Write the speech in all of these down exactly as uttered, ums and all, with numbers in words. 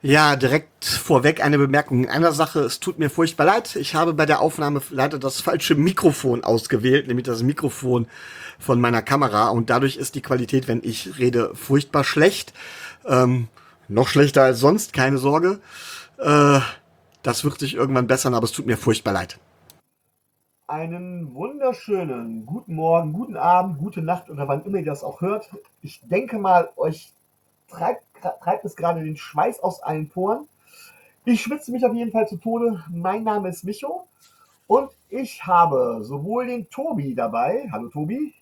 Ja, direkt vorweg eine Bemerkung in einer Sache. Es tut mir furchtbar leid. Ich habe bei der Aufnahme leider das falsche Mikrofon ausgewählt, nämlich das Mikrofon von meiner Kamera. Und dadurch ist die Qualität, wenn ich rede, furchtbar schlecht. Ähm, noch schlechter als sonst, keine Sorge. Äh, Das wird sich irgendwann bessern, aber es tut mir furchtbar leid. Einen wunderschönen guten Morgen, guten Abend, gute Nacht oder wann immer ihr das auch hört. Ich denke mal, euch treibt, treibt es gerade den Schweiß aus allen Poren. Ich schwitze mich auf jeden Fall zu Tode. Mein Name ist Micho und ich habe sowohl den Tobi dabei, hallo Tobi,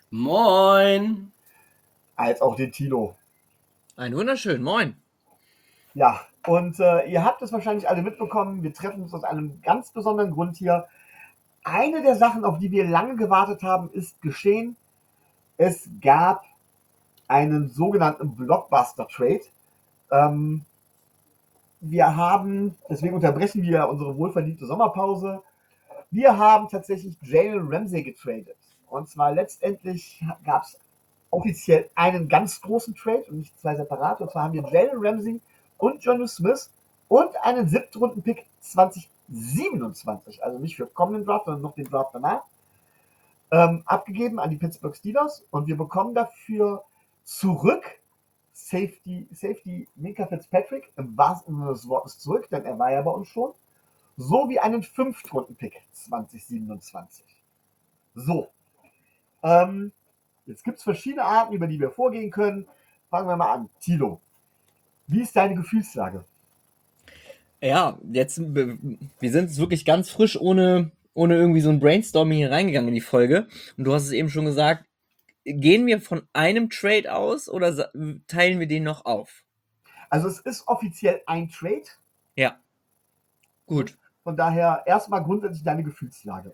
Moin! als auch den Tilo. Ein wunderschön, moin! Ja, und äh, ihr habt es wahrscheinlich alle mitbekommen, wir treffen uns aus einem ganz besonderen Grund hier. Eine der Sachen, auf die wir lange gewartet haben, ist geschehen. Es gab einen sogenannten Blockbuster-Trade. Ähm, wir haben, deswegen unterbrechen wir unsere wohlverdiente Sommerpause. Wir haben tatsächlich Jalen Ramsey getradet. Und zwar letztendlich gab es offiziell einen ganz großen Trade und nicht zwei separate. Und zwar haben wir Jalen Ramsey und Jonnu Smith und einen siebten Runden-Pick zwanzig siebenundzwanzig, also nicht für kommenden Draft, sondern noch den Draft danach, ähm, abgegeben an die Pittsburgh Steelers. Und wir bekommen dafür zurück Safety, Safety Minkah Fitzpatrick, im wahrsten Sinne des Wortes zurück, denn er war ja bei uns schon, sowie einen Fünftrunden-Pick zwanzig siebenundzwanzig. So, ähm, jetzt gibt es verschiedene Arten, über die wir vorgehen können. Fangen wir mal an. Tilo, wie ist deine Gefühlslage? Ja, jetzt, wir sind jetzt wirklich ganz frisch ohne, ohne irgendwie so ein Brainstorming hier reingegangen in die Folge. Und du hast es eben schon gesagt, gehen wir von einem Trade aus oder sa- teilen wir den noch auf? Also es ist offiziell ein Trade. Ja, gut. Von daher erstmal grundsätzlich deine Gefühlslage.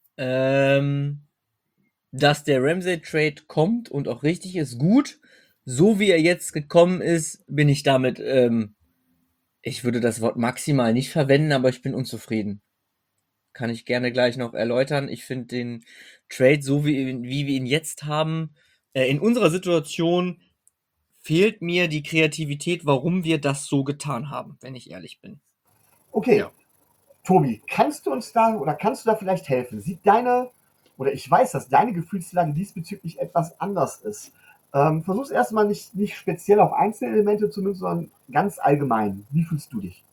Ähm, dass der Ramsey-Trade kommt und auch richtig ist, gut. So wie er jetzt gekommen ist, bin ich damit, ähm, ich würde das Wort maximal nicht verwenden, aber ich bin unzufrieden. Kann ich gerne gleich noch erläutern. Ich finde den Trade, so wie, wie wir ihn jetzt haben, äh, in unserer Situation fehlt mir die Kreativität, warum wir das so getan haben, wenn ich ehrlich bin. Okay, Ja. Tobi, kannst du uns da oder kannst du da vielleicht helfen? Sieht deine, oder ich weiß, dass deine Gefühlslage diesbezüglich etwas anders ist. Ähm, versuch's erstmal nicht, nicht speziell auf Einzelelemente zu münzen, sondern ganz allgemein. Wie fühlst du dich?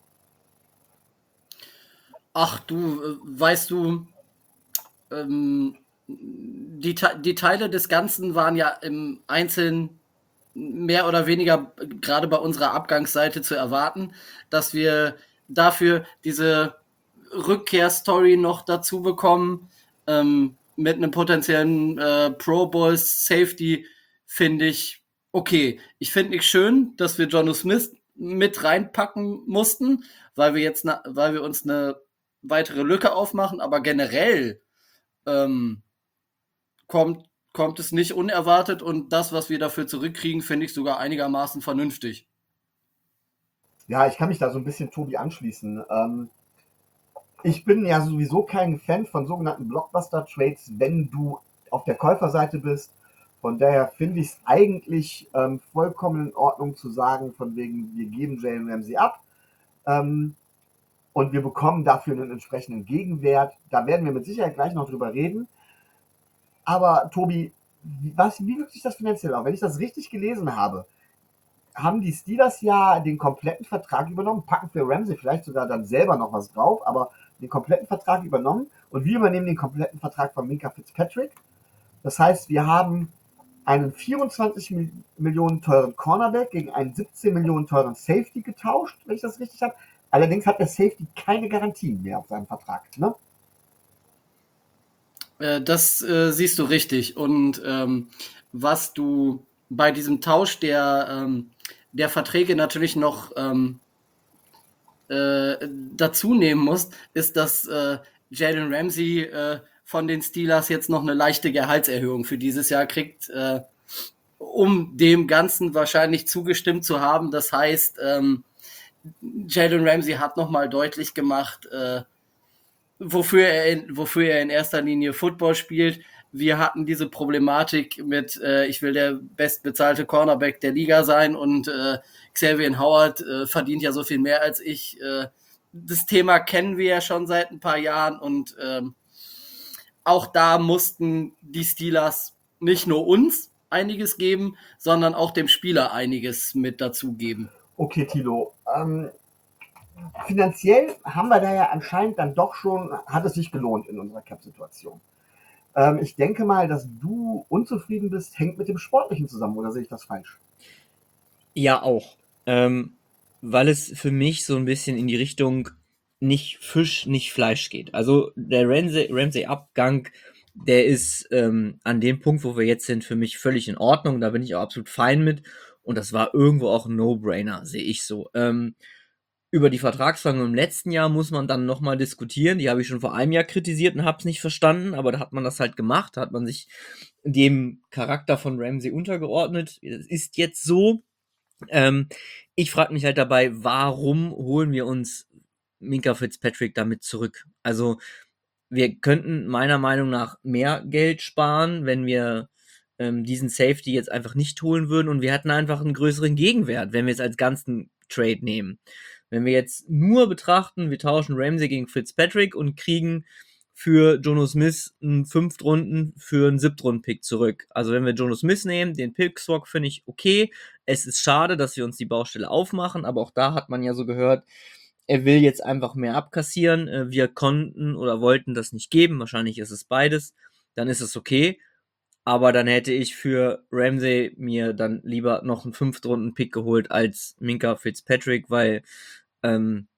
Ach du, äh, weißt du, ähm, die, Te- die Teile des Ganzen waren ja im Einzelnen mehr oder weniger äh, gerade bei unserer Abgangsseite zu erwarten, dass wir dafür diese Rückkehrstory noch dazu bekommen, ähm, mit einem potenziellen äh, Pro Bowl Safety, finde ich okay. Ich finde nicht schön, dass wir Jonnu Smith mit reinpacken mussten, weil wir jetzt, na, weil wir uns eine weitere Lücke aufmachen, aber generell ähm, kommt, kommt es nicht unerwartet und das, was wir dafür zurückkriegen, finde ich sogar einigermaßen vernünftig. Ja, ich kann mich da so ein bisschen Tobi anschließen. Ähm, ich bin ja sowieso kein Fan von sogenannten Blockbuster-Trades, wenn du auf der Käuferseite bist. Von daher finde ich es eigentlich ähm, vollkommen in Ordnung zu sagen, von wegen, wir geben Jalen Ramsey ab. Ähm, und wir bekommen dafür einen entsprechenden Gegenwert. Da werden wir mit Sicherheit gleich noch drüber reden. Aber Tobi, wie, was, wie wirkt sich das finanziell auf? Wenn ich das richtig gelesen habe, haben die Steelers ja den kompletten Vertrag übernommen, packen für Ramsey vielleicht sogar dann selber noch was drauf, aber den kompletten Vertrag übernommen und wir übernehmen den kompletten Vertrag von Minkah Fitzpatrick. Das heißt, wir haben einen vierundzwanzig Millionen teuren Cornerback gegen einen siebzehn Millionen teuren Safety getauscht, wenn ich das richtig habe. Allerdings hat der Safety keine Garantien mehr auf seinem Vertrag. Ne? Äh, das äh, siehst du richtig. Und ähm, was du bei diesem Tausch der, ähm, der Verträge natürlich noch ähm, äh, dazu nehmen musst, ist, dass äh, Jalen Ramsey äh, von den Steelers jetzt noch eine leichte Gehaltserhöhung für dieses Jahr kriegt, äh, um dem Ganzen wahrscheinlich zugestimmt zu haben. Das heißt, ähm, Jalen Ramsey hat nochmal deutlich gemacht, äh, wofür er, in, wofür er in erster Linie Football spielt. wir hatten diese Problematik mit, äh, ich will der bestbezahlte Cornerback der Liga sein und äh, Xavier Howard äh, verdient ja so viel mehr als ich. Äh, das Thema kennen wir ja schon seit ein paar Jahren und ähm, auch da mussten die Steelers nicht nur uns einiges geben, sondern auch dem Spieler einiges mit dazugeben. Okay, Tilo. Ähm, finanziell haben wir da ja anscheinend dann doch schon, hat es sich gelohnt in unserer Cap-Situation. Ähm, ich denke mal, dass du unzufrieden bist, hängt mit dem Sportlichen zusammen, oder sehe ich das falsch? Ja, auch. Ähm, weil es für mich so ein bisschen in die Richtung nicht Fisch, nicht Fleisch geht. Also der Ramsey, Ramsey-Abgang, der ist ähm, an dem Punkt, wo wir jetzt sind, für mich völlig in Ordnung. Da bin ich auch absolut fein mit. Und das war irgendwo auch ein No-Brainer, sehe ich so. Ähm, über die Vertragsverhandlungen im letzten Jahr muss man dann nochmal diskutieren. Die habe ich schon vor einem Jahr kritisiert und habe es nicht verstanden, aber da hat man das halt gemacht, da hat man sich dem Charakter von Ramsey untergeordnet. Das ist jetzt so. Ähm, ich frage mich halt dabei, warum holen wir uns Minkah Fitzpatrick damit zurück? Also wir könnten meiner Meinung nach mehr Geld sparen, wenn wir ähm, diesen Safety jetzt einfach nicht holen würden und wir hätten einfach einen größeren Gegenwert, wenn wir es als ganzen Trade nehmen. Wenn wir jetzt nur betrachten, wir tauschen Ramsey gegen Fitzpatrick und kriegen für Jono Smith einen Fünftrunden für einen Siebtrunden-Pick zurück. Also wenn wir Jono Smith nehmen, den Pick-Swap finde ich okay. Es ist schade, dass wir uns die Baustelle aufmachen, aber auch da hat man ja so gehört, er will jetzt einfach mehr abkassieren. Wir konnten oder wollten das nicht geben. Wahrscheinlich ist es beides. Dann ist es okay. Aber dann hätte ich für Ramsey mir dann lieber noch einen Fünftrunden-Pick geholt als Minkah Fitzpatrick, weil ähm,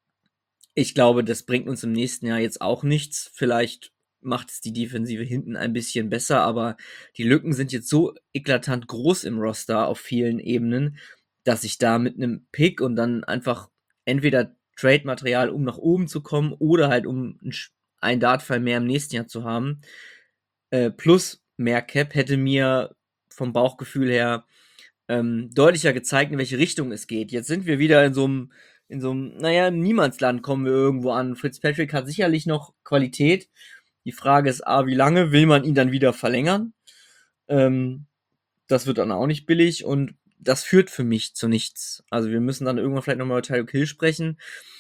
ich glaube, das bringt uns im nächsten Jahr jetzt auch nichts. Vielleicht macht es die Defensive hinten ein bisschen besser, aber die Lücken sind jetzt so eklatant groß im Roster auf vielen Ebenen, dass ich da mit einem Pick und dann einfach entweder Trade-Material, um nach oben zu kommen, oder halt um einen Dartfall mehr im nächsten Jahr zu haben, äh, plus mehr Cap, hätte mir vom Bauchgefühl her ähm, deutlicher gezeigt, in welche Richtung es geht. Jetzt sind wir wieder in so einem in so einem, naja, Niemandsland kommen wir irgendwo an. Fitzpatrick hat sicherlich noch Qualität. Die Frage ist, A, wie lange will man ihn dann wieder verlängern? Ähm, das wird dann auch nicht billig und das führt für mich zu nichts. Also wir müssen dann irgendwann vielleicht nochmal über Tyreek Hill sprechen.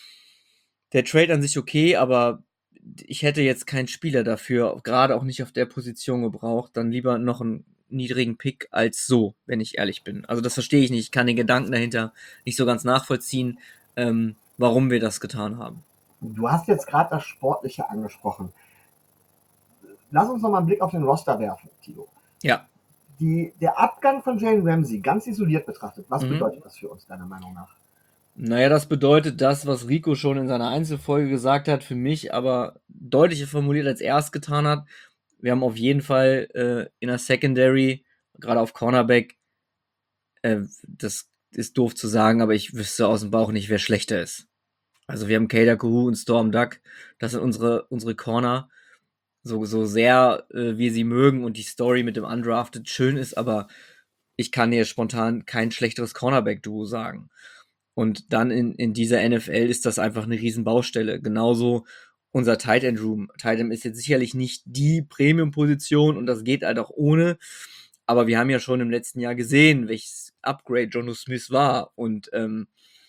Der Trade an sich okay, aber ich hätte jetzt keinen Spieler dafür, gerade auch nicht auf der Position gebraucht. Dann lieber noch einen niedrigen Pick als so, wenn ich ehrlich bin. Also das verstehe ich nicht. Ich kann den Gedanken dahinter nicht so ganz nachvollziehen, ähm, warum wir das getan haben. Du hast jetzt gerade das Sportliche angesprochen. Lass uns noch mal einen Blick auf den Roster werfen, Tilo. Ja. Die, der Abgang von Jalen Ramsey, ganz isoliert betrachtet, was mhm. bedeutet das für uns, deiner Meinung nach? Naja, das bedeutet das, was Rico schon in seiner Einzelfolge gesagt hat, für mich aber deutlicher formuliert, als er es getan hat. Wir haben auf jeden Fall äh, in der Secondary, gerade auf Cornerback, äh, das ist doof zu sagen, aber ich wüsste aus dem Bauch nicht, wer schlechter ist. Also wir haben Kader Kuhu und Storm Duck, das sind unsere, unsere Corner, so, so sehr äh, wir sie mögen und die Story mit dem Undrafted schön ist, aber ich kann dir spontan kein schlechteres Cornerback-Duo sagen. Und dann in, in dieser N F L ist das einfach eine riesen Baustelle. Genauso unser Tight End Room. Tight End ist jetzt sicherlich nicht die Premium-Position und das geht halt auch ohne. Aber wir haben ja schon im letzten Jahr gesehen, welches Upgrade Jono Smith war. Und ähm,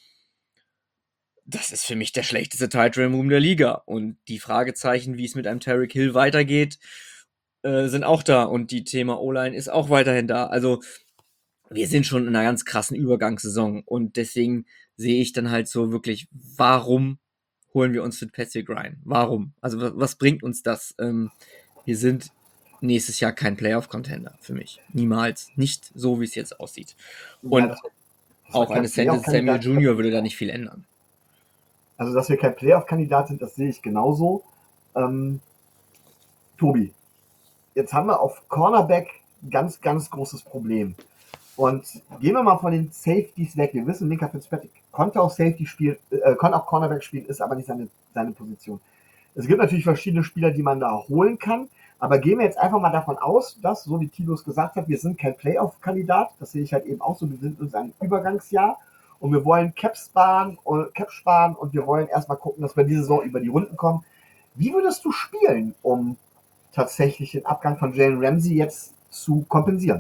das ist für mich der schlechteste Tight End Room der Liga. Und die Fragezeichen, wie es mit einem Tyreek Hill weitergeht, äh, sind auch da. Und die Thema O-Line ist auch weiterhin da. Also wir sind schon in einer ganz krassen Übergangssaison und deswegen sehe ich dann halt so wirklich, warum holen wir uns Fitzpatrick rein? Warum? Also was, was bringt uns das? Ähm, wir sind nächstes Jahr kein Playoff-Contender für mich. Niemals. Nicht so, wie es jetzt aussieht. Und ja, das, das auch eine Sentence Samuel Junior würde da nicht viel ändern. Also, dass wir kein Playoff-Kandidat sind, das sehe ich genauso. Ähm, Tobi, jetzt haben wir auf Cornerback ganz, ganz großes Problem. Und gehen wir mal von den Safeties weg. Wir wissen, Minkah Fitzpatrick konnte auch Safety spielen, äh, konnte auch Cornerback spielen, ist aber nicht seine, seine Position. Es gibt natürlich verschiedene Spieler, die man da holen kann, aber gehen wir jetzt einfach mal davon aus, dass, so wie Tilo es gesagt hat, wir sind kein Playoff-Kandidat, das sehe ich halt eben auch so, wir sind in einem Übergangsjahr und wir wollen Cap sparen, Cap sparen und wir wollen erstmal gucken, dass wir diese Saison über die Runden kommen. Wie würdest du spielen, um tatsächlich den Abgang von Jalen Ramsey jetzt zu kompensieren?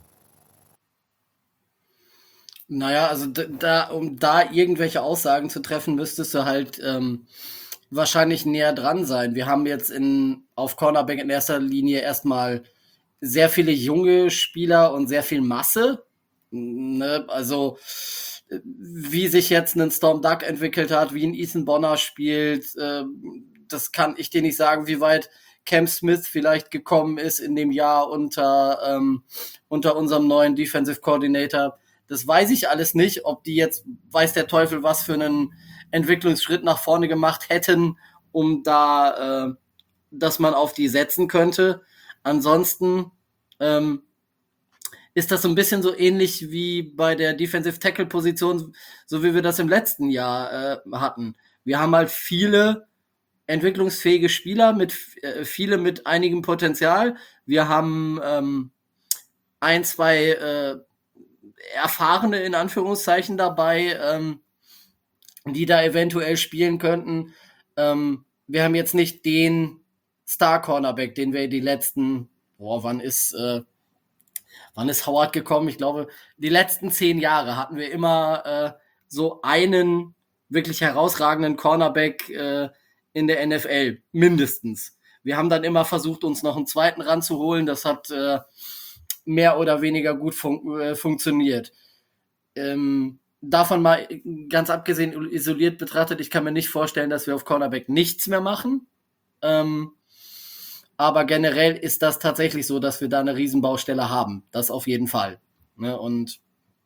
Naja, also d- da, um da irgendwelche Aussagen zu treffen, müsstest du halt ähm, wahrscheinlich näher dran sein. Wir haben jetzt in, auf Cornerback in erster Linie erstmal sehr viele junge Spieler und sehr viel Masse. Ne? Also äh, wie sich jetzt ein Storm Duck entwickelt hat, wie ein Ethan Bonner spielt, äh, das kann ich dir nicht sagen, wie weit Cam Smith vielleicht gekommen ist in dem Jahr unter, ähm, unter unserem neuen Defensive Coordinator. Das weiß ich alles nicht, ob die jetzt, weiß der Teufel, was für einen Entwicklungsschritt nach vorne gemacht hätten, um da, äh, dass man auf die setzen könnte. Ansonsten ähm, ist das so ein bisschen so ähnlich wie bei der Defensive Tackle Position, so wie wir das im letzten Jahr äh, hatten. Wir haben halt viele entwicklungsfähige Spieler, mit äh, viele mit einigem Potenzial. Wir haben ähm, ein, zwei äh, erfahrene in Anführungszeichen dabei, ähm, die da eventuell spielen könnten. Ähm, wir haben jetzt nicht den Star Cornerback, den wir die letzten, boah, wann ist äh, wann ist Howard gekommen? Ich glaube, die letzten zehn Jahre hatten wir immer äh, so einen wirklich herausragenden Cornerback äh, in der N F L, mindestens. Wir haben dann immer versucht, uns noch einen zweiten ranzuholen. Das hat äh, mehr oder weniger gut fun- äh, funktioniert. Ähm, davon mal ganz abgesehen isoliert betrachtet, ich kann mir nicht vorstellen, dass wir auf Cornerback nichts mehr machen. Ähm, aber generell ist das tatsächlich so, dass wir da eine Riesenbaustelle haben. Das auf jeden Fall. Ne? Und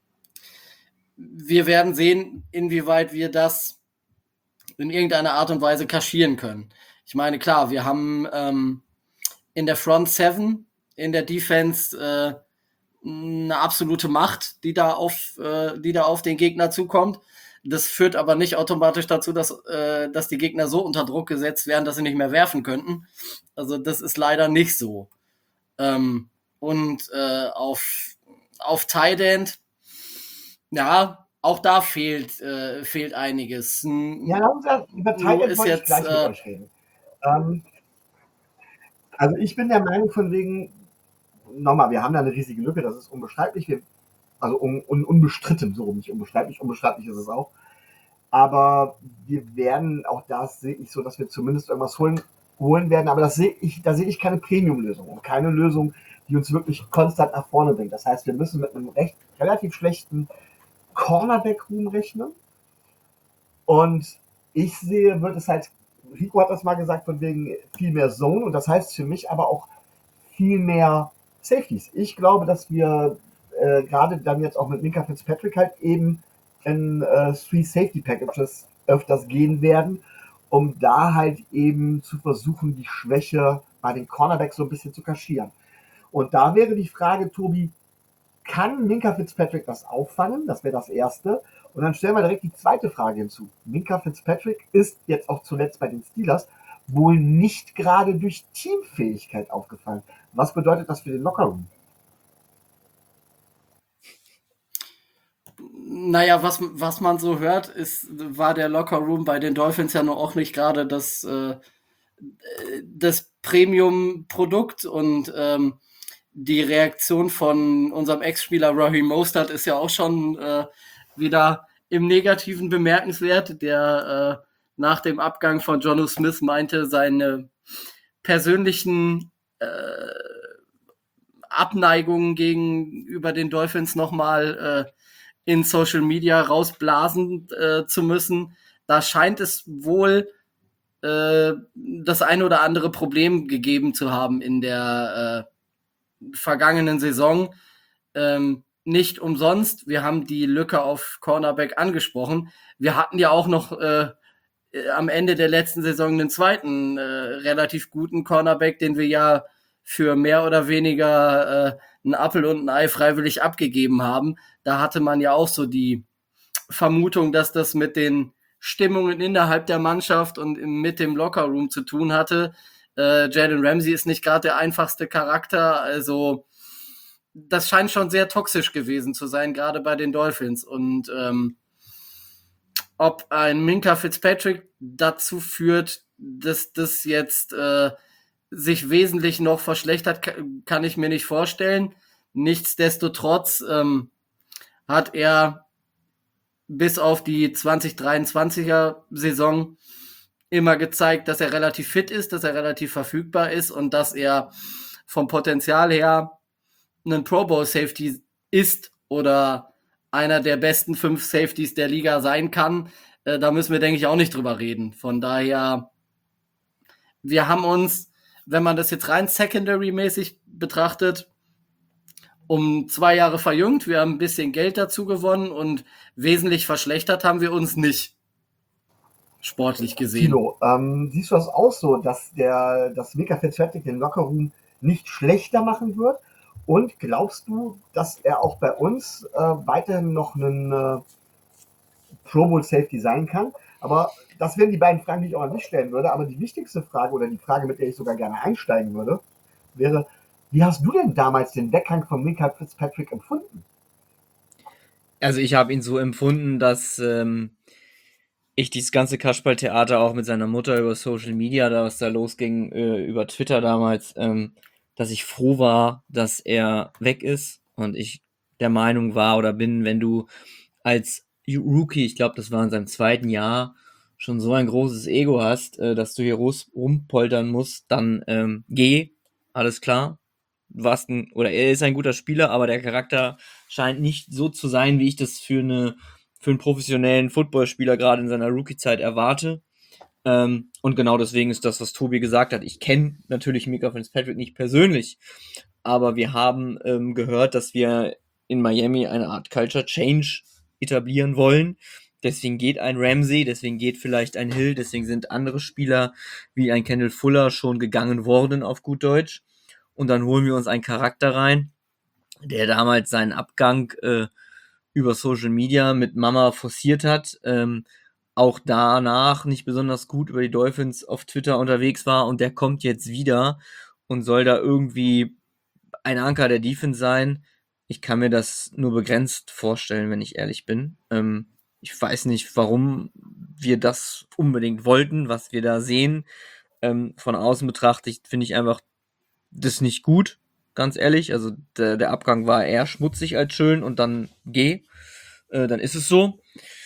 wir werden sehen, inwieweit wir das in irgendeiner Art und Weise kaschieren können. Ich meine, klar, wir haben ähm, in der Front Seven, in der Defense äh, eine absolute Macht, die da auf, äh, die da auf den Gegner zukommt. Das führt aber nicht automatisch dazu, dass, äh, dass die Gegner so unter Druck gesetzt werden, dass sie nicht mehr werfen könnten. Also das ist leider nicht so. Ähm, und äh, auf, auf Tight End, ja, auch da fehlt, äh, fehlt einiges. Ja, lass uns ja, über Nur Thailand ist wollte ich jetzt, gleich mit äh, euch reden. Ähm, also ich bin der Meinung von wegen, nochmal, wir haben da eine riesige Lücke, das ist unbeschreiblich, wir, also un, un, unbestritten, so rum, nicht unbeschreiblich, unbeschreiblich ist es auch. Aber wir werden, auch das sehe ich so, dass wir zumindest irgendwas holen, holen werden, aber das sehe ich, da sehe ich keine Premium-Lösung und keine Lösung, die uns wirklich konstant nach vorne bringt. Das heißt, wir müssen mit einem recht relativ schlechten Cornerback-Room rechnen. Und ich sehe, wird es halt, Rico hat das mal gesagt, von wegen viel mehr Zone und das heißt für mich aber auch viel mehr Safeties. Ich glaube, dass wir äh, gerade dann jetzt auch mit Minka Fitzpatrick halt eben in äh, Three Safety Packages öfters gehen werden, um da halt eben zu versuchen, die Schwäche bei den Cornerbacks so ein bisschen zu kaschieren. Und da wäre die Frage, Tobi, kann Minka Fitzpatrick das auffangen? Das wäre das Erste. Und dann stellen wir direkt die zweite Frage hinzu. Minka Fitzpatrick ist jetzt auch zuletzt bei den Steelers wohl nicht gerade durch Teamfähigkeit aufgefallen. Was bedeutet das für den Lockerroom? naja, was, was man so hört, ist, war der Lockerroom bei den Dolphins ja nur auch nicht gerade das, äh, das Premium-Produkt und ähm, die Reaktion von unserem Ex-Spieler Raheem Mostert ist ja auch schon äh, wieder im Negativen bemerkenswert, der äh, nach dem Abgang von Jonnu Smith meinte, seine persönlichen äh, Abneigungen gegenüber den Dolphins nochmal äh, in Social Media rausblasen äh, zu müssen. Da scheint es wohl äh, das ein oder andere Problem gegeben zu haben in der äh, vergangenen Saison. Ähm, nicht umsonst, wir haben die Lücke auf Cornerback angesprochen. Wir hatten ja auch noch äh, am Ende der letzten Saison einen zweiten äh, relativ guten Cornerback, den wir ja für mehr oder weniger äh, einen Appel und ein Ei freiwillig abgegeben haben. Da hatte man ja auch so die Vermutung, dass das mit den Stimmungen innerhalb der Mannschaft und mit dem Lockerroom zu tun hatte. Äh, Jalen Ramsey ist nicht gerade der einfachste Charakter, also das scheint schon sehr toxisch gewesen zu sein, gerade bei den Dolphins. Und ähm, ob ein Minka Fitzpatrick dazu führt, dass das jetzt äh, sich wesentlich noch verschlechtert, ka- kann ich mir nicht vorstellen. Nichtsdestotrotz ähm, hat er bis auf die zwanzig dreiundzwanziger Saison immer gezeigt, dass er relativ fit ist, dass er relativ verfügbar ist und dass er vom Potenzial her ein Pro Bowl Safety ist oder einer der besten fünf Safeties der Liga sein kann. Äh, da müssen wir, denke ich, auch nicht drüber reden. Von daher, wir haben uns, wenn man das jetzt rein secondary-mäßig betrachtet, um zwei Jahre verjüngt. Wir haben ein bisschen Geld dazu gewonnen und wesentlich verschlechtert haben wir uns nicht, sportlich gesehen. Tilo, ähm, siehst du das auch so, dass der, dass Micah Fitzpatrick den Lockerroom nicht schlechter machen wird? Und glaubst du, dass er auch bei uns äh, weiterhin noch ein äh, Pro Bowl Safety sein kann? Aber das wären die beiden Fragen, die ich auch an dich stellen würde. Aber die wichtigste Frage oder die Frage, mit der ich sogar gerne einsteigen würde, wäre, wie hast du denn damals den Weggang von Micah Fitzpatrick empfunden? Also ich habe ihn so empfunden, dass ähm, ich dieses ganze Kasperltheater auch mit seiner Mutter über Social Media, da was da losging, äh, über Twitter damals, ähm, dass ich froh war, dass er weg ist und ich der Meinung war oder bin, wenn du als Rookie, ich glaube, das war in seinem zweiten Jahr, schon so ein großes Ego hast, äh, dass du hier ros- rumpoltern musst, dann ähm, geh, alles klar. Du warst ein, oder er ist ein guter Spieler, aber der Charakter scheint nicht so zu sein, wie ich das für eine für einen professionellen Footballspieler gerade in seiner Rookie-Zeit erwarte. Ähm, und genau deswegen ist das, was Tobi gesagt hat. Ich kenne natürlich Micah Fitzpatrick nicht persönlich, aber wir haben ähm, gehört, dass wir in Miami eine Art Culture Change etablieren wollen. Deswegen geht ein Ramsey, deswegen geht vielleicht ein Hill, deswegen sind andere Spieler wie ein Kendall Fuller schon gegangen worden, auf gut Deutsch. Und dann holen wir uns einen Charakter rein, der damals seinen Abgang äh, über Social Media mit Mama forciert hat, ähm, auch danach nicht besonders gut über die Dolphins auf Twitter unterwegs war und der kommt jetzt wieder und soll da irgendwie ein Anker der Defense sein. Ich kann mir das nur begrenzt vorstellen, wenn ich ehrlich bin. Ähm, ich weiß nicht, warum wir das unbedingt wollten, was wir da sehen. Ähm, von außen betrachtet finde ich einfach das nicht gut, ganz ehrlich. Also der, der Abgang war eher schmutzig als schön und dann geh. Äh, dann ist es so.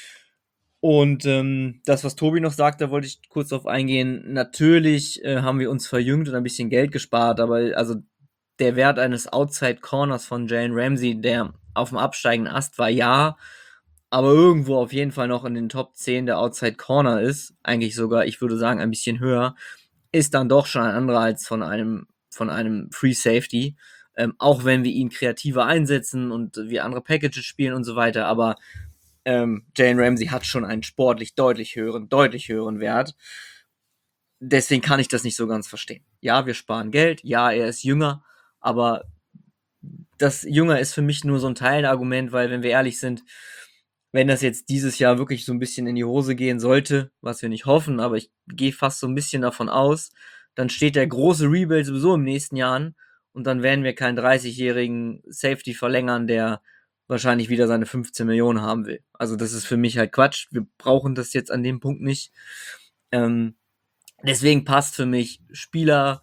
Und ähm, das, was Tobi noch sagt, da wollte ich kurz drauf eingehen. Natürlich äh, haben wir uns verjüngt und ein bisschen Geld gespart, aber also der Wert eines Outside Corners von Jalen Ramsey, der auf dem absteigenden Ast war, ja, aber irgendwo auf jeden Fall noch in den Top zehn der Outside Corner ist, eigentlich sogar, ich würde sagen, ein bisschen höher, ist dann doch schon ein anderer als von einem, von einem Free Safety. Ähm, auch wenn wir ihn kreativer einsetzen und wir andere Packages spielen und so weiter, aber ähm, Jalen Ramsey hat schon einen sportlich deutlich höheren, deutlich höheren Wert. Deswegen kann ich das nicht so ganz verstehen. Ja, wir sparen Geld, ja, er ist jünger, aber das Jünger ist für mich nur so ein Teilargument, weil, wenn wir ehrlich sind, wenn das jetzt dieses Jahr wirklich so ein bisschen in die Hose gehen sollte, was wir nicht hoffen, aber ich gehe fast so ein bisschen davon aus, dann steht der große Rebuild sowieso im nächsten Jahr an und dann werden wir keinen dreißigjährigen Safety verlängern, der wahrscheinlich wieder seine fünfzehn Millionen haben will. Also das ist für mich halt Quatsch. Wir brauchen das jetzt an dem Punkt nicht. Ähm, deswegen passt für mich Spieler,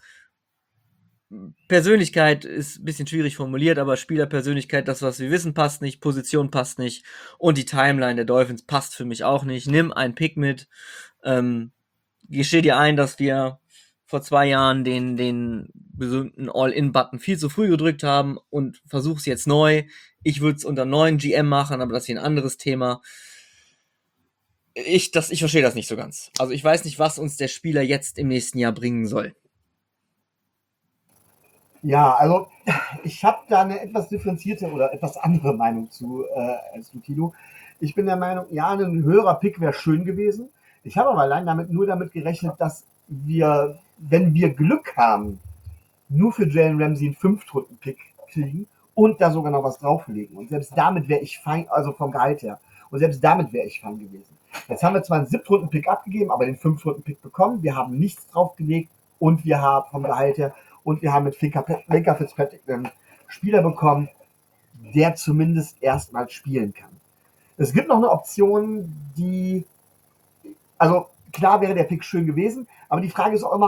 Persönlichkeit ist ein bisschen schwierig formuliert, aber Spielerpersönlichkeit, das, was wir wissen, passt nicht, Position passt nicht und die Timeline der Dolphins passt für mich auch nicht. Nimm einen Pick mit. Ähm, gesteh dir ein, dass wir vor zwei Jahren den, den berühmten All-In-Button viel zu früh gedrückt haben und versuch's jetzt neu. Ich würde es unter neuen G M machen, aber das ist hier ein anderes Thema. Ich, das, ich verstehe das nicht so ganz. Also ich weiß nicht, was uns der Spieler jetzt im nächsten Jahr bringen soll. Ja, also ich habe da eine etwas differenzierte oder etwas andere Meinung zu äh, als du, Tilo. Ich bin der Meinung, ja, ein höherer Pick wäre schön gewesen. Ich habe aber allein damit nur damit gerechnet, dass wir, wenn wir Glück haben, nur für Jalen Ramsey einen Fünftrunden-Pick kriegen und da sogar noch was drauflegen. Und selbst damit wäre ich fein, also vom Gehalt her. Und selbst damit wäre ich fein gewesen. Jetzt haben wir zwar einen Siebtrunden-Pick abgegeben, aber den Fünftrunden-Pick bekommen. Wir haben nichts draufgelegt und wir haben vom Gehalt her und wir haben mit Micah Fitzpatrick einen Spieler bekommen, der zumindest erstmal spielen kann. Es gibt noch eine Option, die, also klar wäre der Pick schön gewesen, aber die Frage ist auch immer,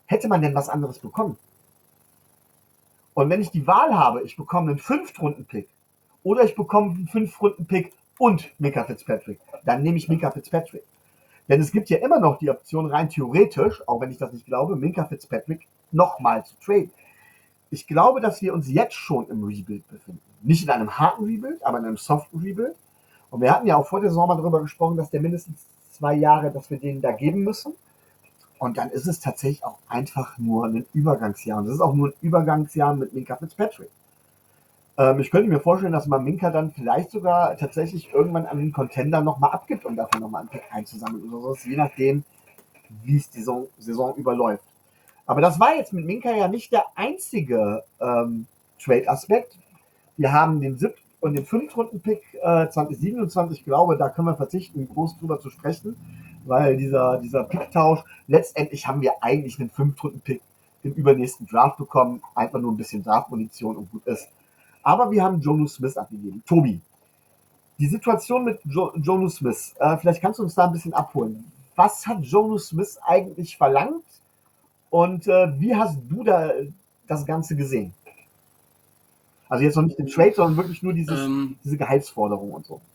hätte man denn was anderes bekommen? Und wenn ich die Wahl habe, ich bekomme einen Fünftrunden-Pick oder ich bekomme einen Fünf-Runden-Pick und Minka Fitzpatrick, dann nehme ich Minka Fitzpatrick. Denn es gibt ja immer noch die Option, rein theoretisch, auch wenn ich das nicht glaube, Minka Fitzpatrick nochmal zu traden. Ich glaube, dass wir uns jetzt schon im Rebuild befinden. Nicht in einem harten Rebuild, aber in einem soften Rebuild. Und wir hatten ja auch vor der Saison mal darüber gesprochen, dass der mindestens zwei Jahre, dass wir denen da geben müssen. Und dann ist es tatsächlich auch einfach nur ein Übergangsjahr. Und es ist auch nur ein Übergangsjahr mit Minka Fitzpatrick. Ähm, ich könnte mir vorstellen, dass man Minka dann vielleicht sogar tatsächlich irgendwann an den Contender nochmal abgibt, um dafür nochmal einen Pick einzusammeln oder so. Je nachdem, wie es die Saison, Saison überläuft. Aber das war jetzt mit Minka ja nicht der einzige ähm, Trade-Aspekt. Wir haben den siebten und den Fünf-Runden-Pick äh, zwanzig siebenundzwanzig, ich glaube, da können wir verzichten, groß drüber zu sprechen, weil dieser, dieser Pick-Tausch, letztendlich haben wir eigentlich einen Fünf-Runden-Pick im übernächsten Draft bekommen, einfach nur ein bisschen Draft-Munition und gut ist. Aber wir haben Jonnu Smith abgegeben. Tobi, die Situation mit jo- Jonnu Smith, äh, vielleicht kannst du uns da ein bisschen abholen. Was hat Jonnu Smith eigentlich verlangt und äh, wie hast du da das Ganze gesehen? Also jetzt noch nicht den Trade, sondern wirklich nur dieses, Ähm, diese Gehaltsforderung und so.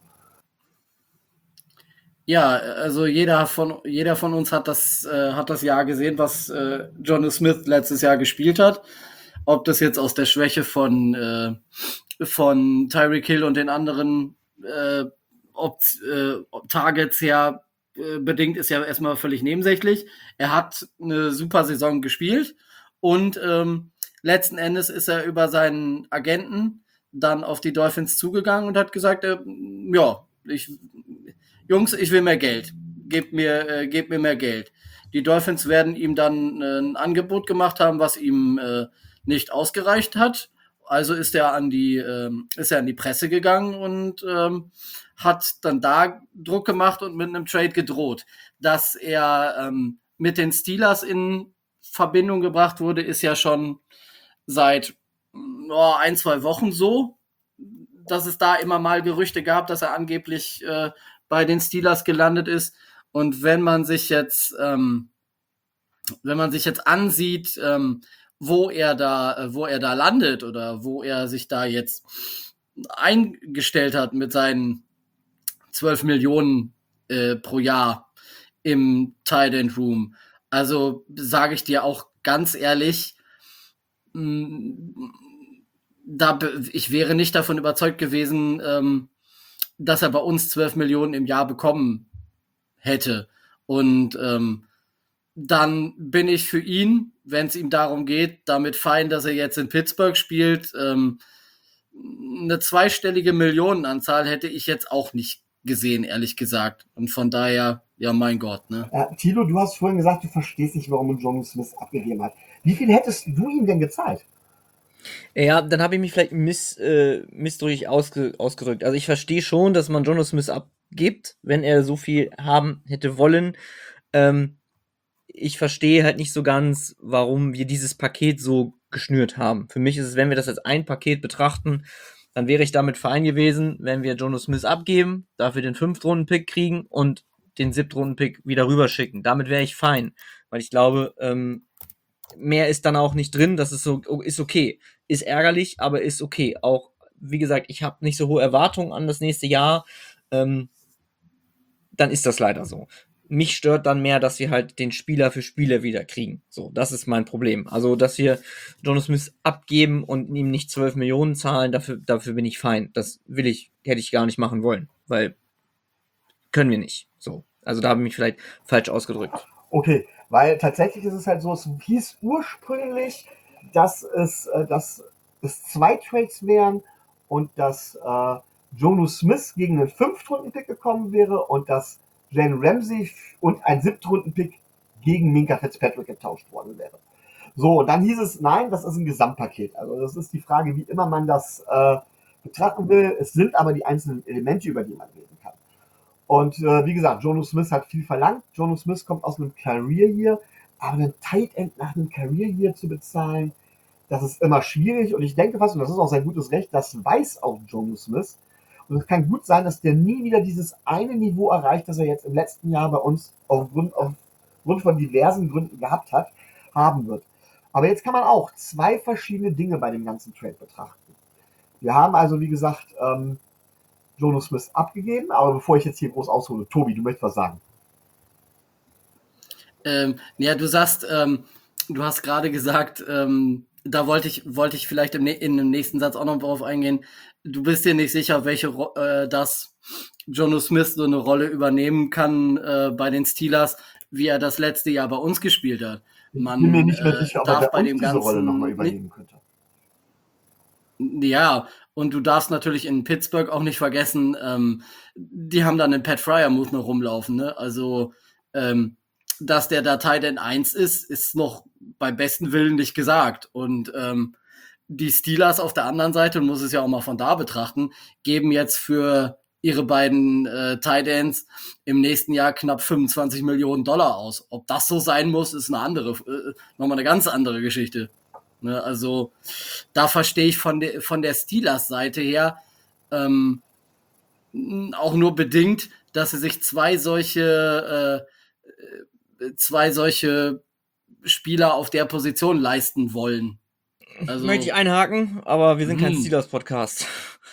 Ja, also jeder von jeder von uns hat das äh, hat das Jahr gesehen, was äh, Jonnu Smith letztes Jahr gespielt hat. Ob das jetzt aus der Schwäche von äh, von Tyreek Hill und den anderen äh, ob, äh, Targets her äh, bedingt, ist ja erstmal völlig nebensächlich. Er hat eine super Saison gespielt und ähm, letzten Endes ist er über seinen Agenten dann auf die Dolphins zugegangen und hat gesagt, äh, ja, ich Jungs, ich will mehr Geld. Gebt mir, äh, gebt mir mehr Geld. Die Dolphins werden ihm dann äh, ein Angebot gemacht haben, was ihm äh, nicht ausgereicht hat. Also ist er an die, ähm, ist er an die Presse gegangen und ähm, hat dann da Druck gemacht und mit einem Trade gedroht. Dass er ähm, mit den Steelers in Verbindung gebracht wurde, ist ja schon seit oh, ein, zwei Wochen so, dass es da immer mal Gerüchte gab, dass er angeblich äh, bei den Steelers gelandet ist. Und wenn man sich jetzt, ähm, wenn man sich jetzt ansieht, ähm, wo er da, äh, wo er da landet oder wo er sich da jetzt eingestellt hat mit seinen zwölf Millionen äh, pro Jahr im Tight End Room, also sage ich dir auch ganz ehrlich, mh, da, ich wäre nicht davon überzeugt gewesen, ähm, dass er bei uns zwölf Millionen im Jahr bekommen hätte. Und ähm, dann bin ich für ihn, wenn es ihm darum geht, damit fein, dass er jetzt in Pittsburgh spielt. Ähm, eine zweistellige Millionenanzahl hätte ich jetzt auch nicht gesehen, ehrlich gesagt. Und von daher, ja, mein Gott, ne? Äh, Thilo, du hast vorhin gesagt, du verstehst nicht, warum Jonnu Smith abgegeben hat. Wie viel hättest du ihm denn gezahlt? Ja, dann habe ich mich vielleicht miss, äh, missdrücklich ausge, ausgedrückt. Also ich verstehe schon, dass man Jonnu Smith abgibt, wenn er so viel haben hätte wollen. Ähm, ich verstehe halt nicht so ganz, warum wir dieses Paket so geschnürt haben. Für mich ist es, wenn wir das als ein Paket betrachten, dann wäre ich damit fein gewesen, wenn wir Jonnu Smith abgeben, dafür den Fünftrunden-Pick kriegen und den Siebtrunden-Pick wieder rüberschicken. Damit wäre ich fein, weil ich glaube, ähm, mehr ist dann auch nicht drin, das ist so, ist okay. Ist ärgerlich, aber ist okay. Auch, wie gesagt, ich habe nicht so hohe Erwartungen an das nächste Jahr. Ähm, dann ist das leider so. Mich stört dann mehr, dass wir halt den Spieler für Spieler wieder kriegen. So, das ist mein Problem. Also, dass wir Jonnu Smith abgeben und ihm nicht zwölf Millionen zahlen, dafür, dafür bin ich fein. Das will ich, hätte ich gar nicht machen wollen, weil können wir nicht. So. Also, da habe ich mich vielleicht falsch ausgedrückt. Okay, weil tatsächlich ist es halt so, es hieß ursprünglich, dass es, äh, dass es zwei Trades wären und dass äh, Jonnu Smith gegen einen Fünftrunden-Pick gekommen wäre und dass Jalen Ramsey und ein Siebtrunden-Pick gegen Minka Fitzpatrick getauscht worden wäre. So, und dann hieß es, nein, das ist ein Gesamtpaket. Also das ist die Frage, wie immer man das äh, betrachten will. Es sind aber die einzelnen Elemente, über die man reden kann. Und äh, wie gesagt, Jonnu Smith hat viel verlangt. Jonnu Smith kommt aus einem Career Year, aber einen Tight End nach einem Career Year zu bezahlen, das ist immer schwierig. Und ich denke fast, und das ist auch sein gutes Recht, das weiß auch Jonnu Smith. Und es kann gut sein, dass der nie wieder dieses eine Niveau erreicht, das er jetzt im letzten Jahr bei uns aufgrund, aufgrund von diversen Gründen gehabt hat. haben wird. Aber jetzt kann man auch zwei verschiedene Dinge bei dem ganzen Trade betrachten. Wir haben also, wie gesagt, ähm, Jonnu Smith abgegeben, aber bevor ich jetzt hier groß aushole, Tobi, du möchtest was sagen. Ähm, ja, du sagst, ähm, du hast gerade gesagt, ähm, da wollte ich, wollte ich vielleicht im, in dem nächsten Satz auch noch drauf eingehen. Du bist dir nicht sicher, welche, äh, dass Jonnu Smith so eine Rolle übernehmen kann äh, bei den Steelers, wie er das letzte Jahr bei uns gespielt hat. Man, ich bin mir nicht mehr äh, sicher, ob er bei bei uns dem diese Rolle nochmal ganzen, übernehmen könnte. Ja, und du darfst natürlich in Pittsburgh auch nicht vergessen, ähm, die haben dann einen Pat Freiermuth noch rumlaufen, ne? Also, ähm, dass der da Tight End eins ist, ist noch beim besten Willen nicht gesagt. Und ähm, die Steelers auf der anderen Seite, und muss es ja auch mal von da betrachten, geben jetzt für ihre beiden äh, Tight Ends im nächsten Jahr knapp fünfundzwanzig Millionen Dollar aus. Ob das so sein muss, ist eine andere, äh, nochmal eine ganz andere Geschichte. Ne, also da verstehe ich von, de, von der Steelers-Seite her ähm, auch nur bedingt, dass sie sich zwei solche äh, zwei solche Spieler auf der Position leisten wollen. Also, möchte ich einhaken, aber wir sind kein hm. Steelers-Podcast.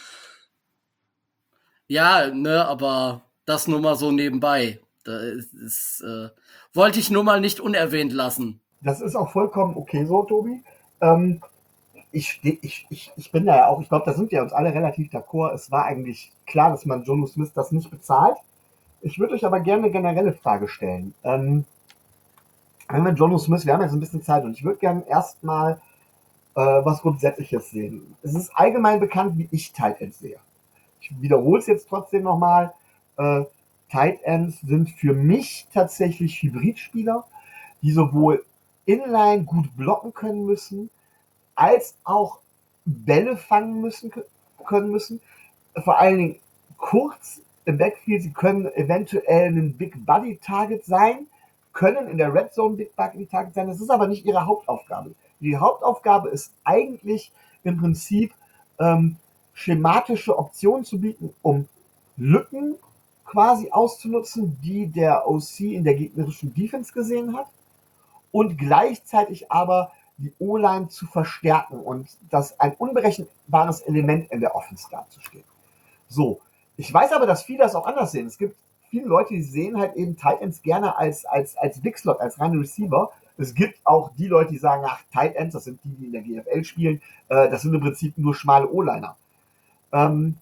Ja, ne, aber das nur mal so nebenbei. Da ist, ist, äh, wollte ich nur mal nicht unerwähnt lassen. Das ist auch vollkommen okay so, Tobi. Ähm, ich, ich, ich, ich bin da ja auch, ich glaube, da sind wir uns alle relativ d'accord. Es war eigentlich klar, dass man Jonnu Smith das nicht bezahlt. Ich würde euch aber gerne eine generelle Frage stellen. Ähm, wenn wir Jonnu Smith, wir haben jetzt ein bisschen Zeit und ich würde gerne erstmal äh, was Grundsätzliches sehen. Es ist allgemein bekannt, wie ich Tight Ends sehe. Ich wiederhole es jetzt trotzdem nochmal. Äh, Tight Ends sind für mich tatsächlich Hybridspieler, die sowohl inline gut blocken können müssen, als auch Bälle fangen müssen können müssen. Vor allen Dingen kurz im Backfield. Sie können eventuell ein Big Body Target sein, können in der Red Zone Big Body Target sein. Das ist aber nicht ihre Hauptaufgabe. Die Hauptaufgabe ist eigentlich im Prinzip ähm, schematische Optionen zu bieten, um Lücken quasi auszunutzen, die der O C in der gegnerischen Defense gesehen hat, und gleichzeitig aber die O-Line zu verstärken und das ein unberechenbares Element in der Offense darzustehen. So, ich weiß aber, dass viele das auch anders sehen. Es gibt viele Leute, die sehen halt eben Tight Ends gerne als, als, als Big Slot, als reine Receiver. Es gibt auch die Leute, die sagen, ach, Tight Ends, das sind die, die in der G F L spielen, äh, das sind im Prinzip nur schmale O-Liner. Ähm,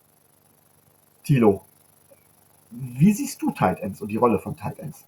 Thilo, wie siehst du Tight Ends und die Rolle von Tight Ends?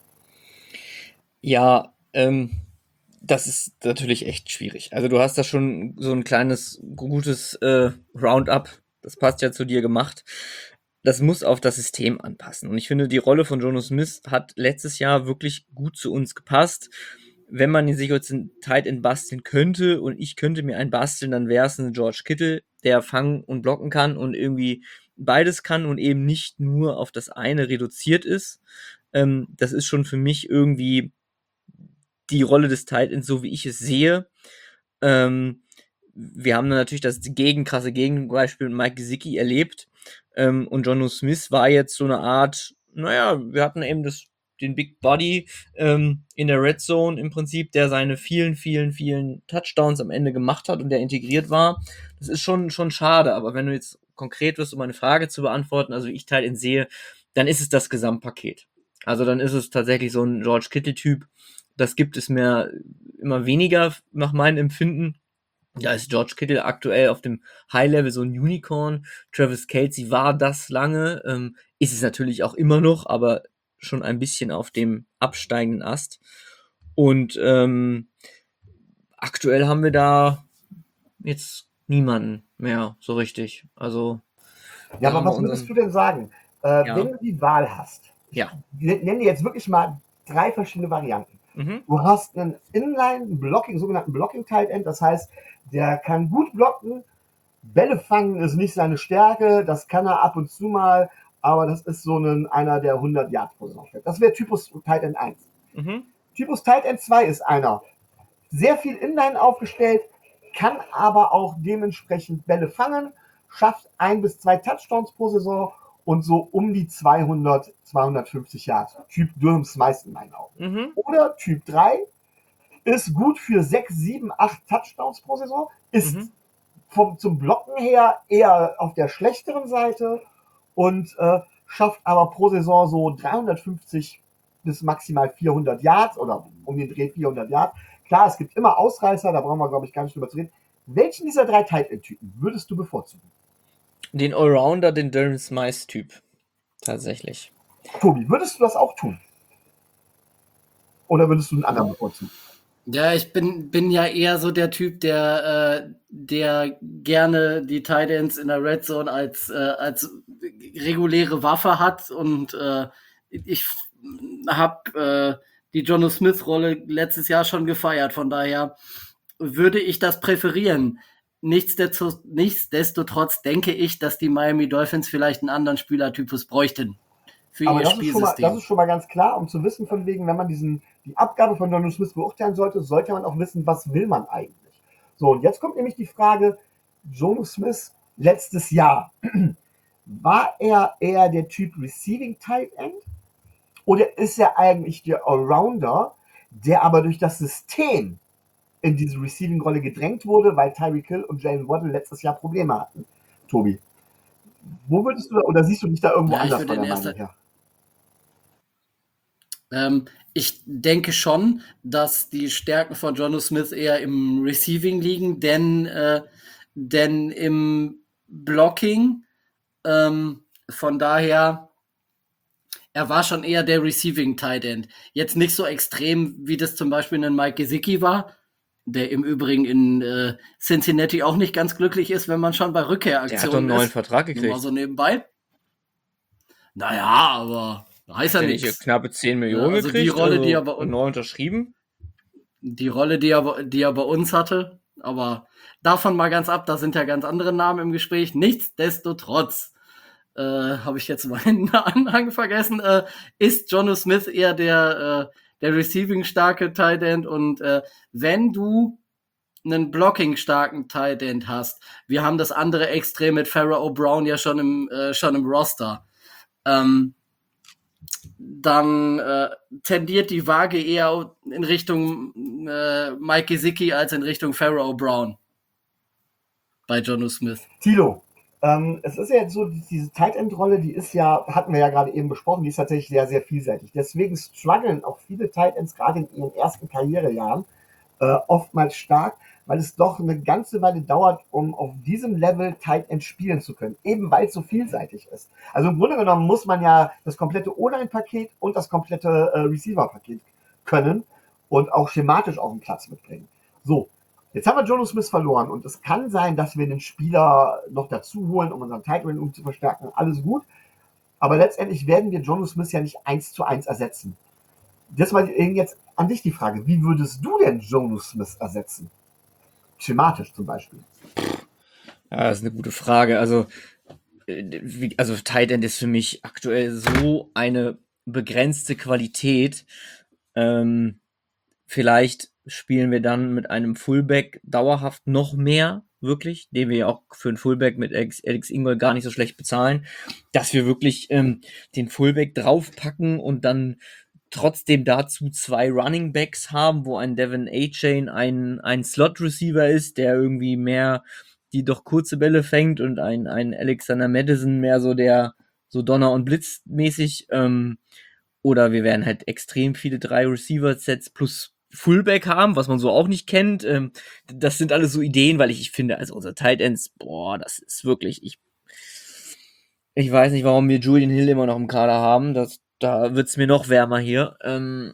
Ja, ähm, das ist natürlich echt schwierig. Also du hast da schon so ein kleines, gutes äh, Roundup, das passt ja zu dir, gemacht. Das muss auf das System anpassen. Und ich finde, die Rolle von Jonnu Smith hat letztes Jahr wirklich gut zu uns gepasst. Wenn man sich jetzt einen Tight End basteln könnte und ich könnte mir einen basteln, dann wäre es ein George Kittle, der fangen und blocken kann und irgendwie beides kann und eben nicht nur auf das eine reduziert ist. Ähm, das ist schon für mich irgendwie die Rolle des Tight Ends, so wie ich es sehe. Ähm, wir haben dann natürlich das gegen, krasse Gegenbeispiel mit Mike Gesicki erlebt. Ähm, und Jonnu Smith war jetzt so eine Art, naja, wir hatten eben das, den Big Body ähm, in der Red Zone im Prinzip, der seine vielen, vielen, vielen Touchdowns am Ende gemacht hat und der integriert war. Das ist schon, schon schade, aber wenn du jetzt konkret wirst, um eine Frage zu beantworten, also wie ich Tight End sehe, dann ist es das Gesamtpaket. Also dann ist es tatsächlich so ein George Kittle-Typ. Das gibt es mir immer weniger nach meinem Empfinden. Da ist George Kittle aktuell auf dem High-Level so ein Unicorn. Travis Kelce war das lange, ähm, ist es natürlich auch immer noch, aber schon ein bisschen auf dem absteigenden Ast. Und ähm, aktuell haben wir da jetzt niemanden mehr so richtig. Also ja, aber was würdest du denn sagen, äh, ja. wenn du die Wahl hast? Ja. Ich nenne dir jetzt wirklich mal drei verschiedene Varianten. Mhm. Du hast einen Inline-Blocking, sogenannten Blocking-Tight End, das heißt, der kann gut blocken, Bälle fangen ist nicht seine Stärke, das kann er ab und zu mal, aber das ist so ein, einer, der hundert Yards pro Saison fährt. Das wäre Typus Tight End eins. Mhm. Typus Tight End zwei ist einer, sehr viel Inline aufgestellt, kann aber auch dementsprechend Bälle fangen, schafft ein bis zwei Touchdowns pro Saison und so um die zweihundert, zweihundertfünfzig Yards. Typ Durham Smythe in meinen Augen. Mhm. Oder Typ drei ist gut für sechs, sieben, acht Touchdowns pro Saison, ist Mhm. vom, zum Blocken her eher auf der schlechteren Seite und äh, schafft aber pro Saison so dreihundertfünfzig bis maximal vierhundert Yards oder um den Dreh vierhundert Yards. Klar, es gibt immer Ausreißer, da brauchen wir, glaube ich, gar nicht drüber zu reden. Welchen dieser drei Tight End Typen würdest du bevorzugen? Den Allrounder, den Durham Smythe-Typ. Tatsächlich. Tobi, würdest du das auch tun? Oder würdest du einen anderen bevorzugen? Ja, ich bin, bin ja eher so der Typ, der, äh, der gerne die Tight Ends in der Red Zone als, äh, als reguläre Waffe hat. Und äh, ich habe äh, die Jonnu Smith-Rolle letztes Jahr schon gefeiert. Von daher würde ich das präferieren. Nichtsdestotrotz, nichtsdestotrotz denke ich, dass die Miami Dolphins vielleicht einen anderen Spielertypus bräuchten für Aber ihr das ist, schon mal, Spielsystem. das ist schon mal ganz klar, um zu wissen, von wegen, wenn man diesen, die Abgabe von Jonnu Smith beurteilen sollte, sollte man auch wissen, was will man eigentlich. So, und jetzt kommt nämlich die Frage, Jonnu Smith letztes Jahr, war er eher der Typ Receiving Tight End oder ist er eigentlich der Allrounder, der aber durch das System in diese Receiving-Rolle gedrängt wurde, weil Tyreek Hill und Jalen Waddle letztes Jahr Probleme hatten? Tobi, wo würdest du, oder siehst du dich da irgendwo Ja, ich anders würde von der in erster- Meinung her? Ähm, ich denke schon, dass die Stärken von Jonnu Smith eher im Receiving liegen, denn, äh, denn im Blocking, ähm, von daher, er war schon eher der Receiving Tight End. Jetzt nicht so extrem, wie das zum Beispiel ein Mike Gesicki war, der im Übrigen in äh, Cincinnati auch nicht ganz glücklich ist, wenn man schon bei Der hat doch Rückkehraktionen einen neuen ist. Vertrag Nur mal gekriegt. so nebenbei. Naja, aber heißt ja Hat er nicht nichts. knappe zehn Millionen Also die gekriegt? Rolle, also die er bei uns- neu unterschrieben? die Rolle, die er, die er bei uns hatte. Aber davon mal ganz ab, da sind ja ganz andere Namen im Gespräch. Nichtsdestotrotz äh, habe ich jetzt meinen Anhang vergessen. Äh, ist Jonnu Smith eher der, äh, der Receiving-starke Tight End? Und äh, wenn du einen Blocking-starken Tight End hast, wir haben das andere Extrem mit Pharaoh Brown ja schon im, äh, schon im Roster. Ähm, dann äh, tendiert die Waage eher in Richtung äh, Mike Gesicki als in Richtung Pharaoh Brown bei Jonnu Smith. Tilo, ähm, es ist ja jetzt so, diese Tight End Rolle, die ist ja, hatten wir ja gerade eben besprochen, die ist tatsächlich sehr, sehr vielseitig. Deswegen strugglen auch viele Tight Ends gerade in ihren ersten Karrierejahren äh, oftmals stark, weil es doch eine ganze Weile dauert, um auf diesem Level Tight End spielen zu können, eben weil es so vielseitig ist. Also im Grunde genommen muss man ja das komplette O-Line-Paket und das komplette äh, Receiver-Paket können und auch schematisch auf den Platz mitbringen. So, jetzt haben wir Jonnu Smith verloren und es kann sein, dass wir einen Spieler noch dazu holen, um unseren Tight End um zu verstärken. Alles gut. Aber letztendlich werden wir Jonnu Smith ja nicht eins zu eins ersetzen. Deshalb jetzt an dich die Frage, wie würdest du denn Jonnu Smith ersetzen? Schematisch zum Beispiel. Ja, das ist eine gute Frage. Also, äh, wie, also Tight End ist für mich aktuell so eine begrenzte Qualität. Ähm, vielleicht spielen wir dann mit einem Fullback dauerhaft noch mehr, wirklich, den wir ja auch für einen Fullback mit Alex, Alex Ingold gar nicht so schlecht bezahlen, dass wir wirklich ähm, den Fullback draufpacken und dann trotzdem dazu zwei Running Backs haben, wo ein Devin A-Chain ein, ein Slot-Receiver ist, der irgendwie mehr die doch kurze Bälle fängt und ein, ein Alexander Madison mehr so der so Donner- und Blitz-mäßig. Ähm, oder wir werden halt extrem viele drei Receiver-Sets plus Fullback haben, was man so auch nicht kennt. Ähm, das sind alles so Ideen, weil ich, ich finde, also unser Tight Ends, boah, das ist wirklich, ich, ich weiß nicht, warum wir Julian Hill immer noch im Kader haben. Das, da wird's mir noch wärmer hier. Ähm,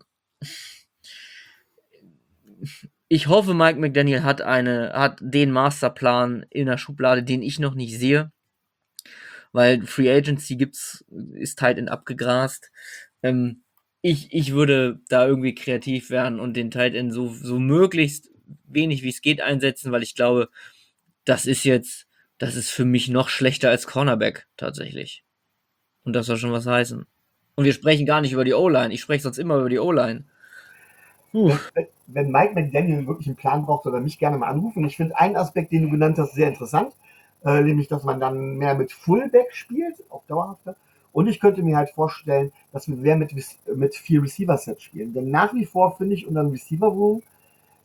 ich hoffe, Mike McDaniel hat eine, hat den Masterplan in der Schublade, den ich noch nicht sehe. Weil Free Agency gibt's, ist Tight End abgegrast. Ähm, ich, ich würde da irgendwie kreativ werden und den Tight End so, so möglichst wenig wie es geht einsetzen, weil ich glaube, das ist jetzt, das ist für mich noch schlechter als Cornerback tatsächlich. Und das soll schon was heißen. Und wir sprechen gar nicht über die O-Line. Ich spreche sonst immer über die O-Line. Wenn, wenn Mike McDaniel wirklich einen Plan braucht, soll er mich gerne mal anrufen. Ich finde einen Aspekt, den du genannt hast, sehr interessant. Äh, nämlich, dass man dann mehr mit Fullback spielt, auch dauerhafter. Und ich könnte mir halt vorstellen, dass wir mehr mit, mit vier Receiver-Sets spielen. Denn nach wie vor finde ich unseren Receiver-Room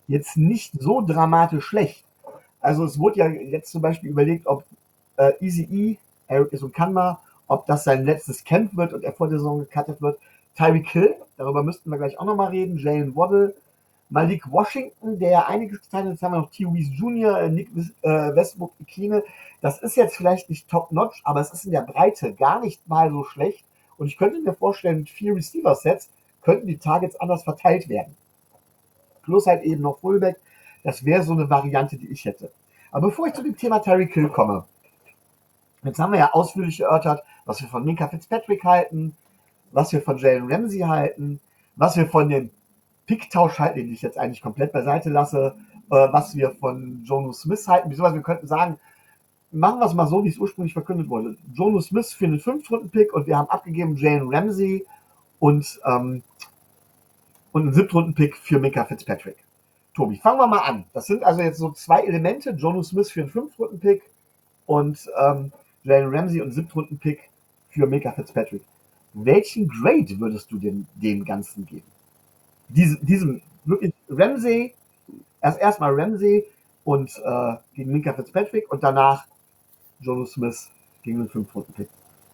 jetzt nicht so dramatisch schlecht. Also es wurde ja jetzt zum Beispiel überlegt, ob äh, Eazy-E, Eric Isunkanma, ob das sein letztes Camp wird und er vor der Saison gecuttet wird. Tyreek Hill, darüber müssten wir gleich auch nochmal reden. Jalen Waddle, Malik Washington, der ja einiges getan hat. Jetzt haben wir noch T. Reese Junior, äh, Nick äh, Westbrook, Ikine. Das ist jetzt vielleicht nicht top-notch, aber es ist in der Breite gar nicht mal so schlecht. Und ich könnte mir vorstellen, mit vier Receiver-Sets könnten die Targets anders verteilt werden. Plus halt eben noch Fullback. Das wäre so eine Variante, die ich hätte. Aber bevor ich zu dem Thema Tyreek Hill komme, jetzt haben wir ja ausführlich erörtert, was wir von Minkah Fitzpatrick halten, was wir von Jalen Ramsey halten, was wir von den Picktausch halten, den ich jetzt eigentlich komplett beiseite lasse, äh, was wir von Jonnu Smith halten. Beziehungsweise wir könnten sagen, machen wir es mal so, wie es ursprünglich verkündet wurde. Jonnu Smith für einen Fünftrunden-Pick und wir haben abgegeben Jalen Ramsey und, ähm, und einen Siebtrunden-Pick für Minkah Fitzpatrick. Tobi, fangen wir mal an. Das sind also jetzt so zwei Elemente. Jonnu Smith für einen Fünftrunden-Pick und ähm, Jalen Ramsey und einen Siebtrunden-Pick für Minkah Fitzpatrick. Welchen Grade würdest du denn dem Ganzen geben? Diese, diesem wirklich Ramsey, erst erstmal Ramsey und äh, gegen Minkah Fitzpatrick und danach Jonnu Smith gegen den Fünf-Runden-Pick.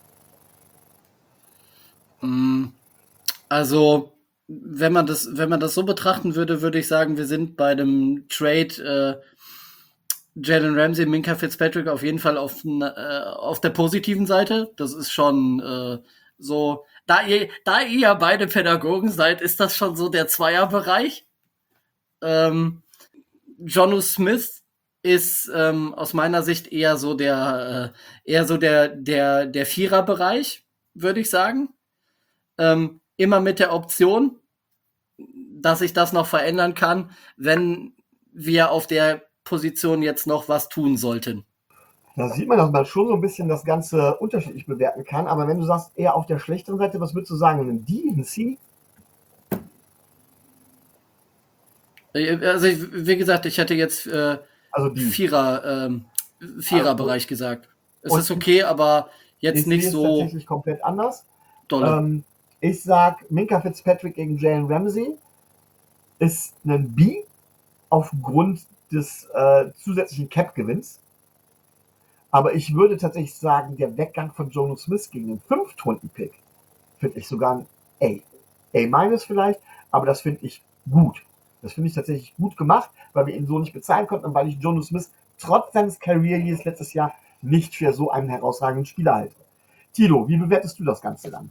Also, wenn man das, wenn man das so betrachten würde, würde ich sagen, wir sind bei dem Trade äh, Jalen Ramsey, Minkah Fitzpatrick auf jeden Fall auf, äh, auf der positiven Seite. Das ist schon äh, so, da ihr, da ihr ja beide Pädagogen seid, ist das schon so der Zweierbereich. Ähm, Jonnu Smith ist ähm, aus meiner Sicht eher so der äh, eher so der der der Viererbereich, würde ich sagen. Ähm, immer mit der Option, dass ich das noch verändern kann, wenn wir auf der Position jetzt noch was tun sollten. Da sieht man, dass man schon so ein bisschen das Ganze unterschiedlich bewerten kann. Aber wenn du sagst, eher auf der schlechteren Seite, was würdest du sagen? Ein D, ein C? Also, ich, wie gesagt, ich hätte jetzt äh, Also die. Vierer, ähm, Viererbereich Also, gesagt. Es und ist okay, aber jetzt ich nicht sehe es so tatsächlich komplett anders. dolle. Ähm, ich sag, Minkah Fitzpatrick gegen Jalen Ramsey ist ein B aufgrund des äh, zusätzlichen Cap-Gewinns. Aber ich würde tatsächlich sagen, der Weggang von Jonnu Smith gegen den Fünftrunden-Pick finde ich sogar ein A. A- vielleicht, aber das finde ich gut. Das finde ich tatsächlich gut gemacht, weil wir ihn so nicht bezahlen konnten und weil ich Jonnu Smith trotz seines Career Years letztes Jahr nicht für so einen herausragenden Spieler halte. Tilo, wie bewertest du das Ganze dann?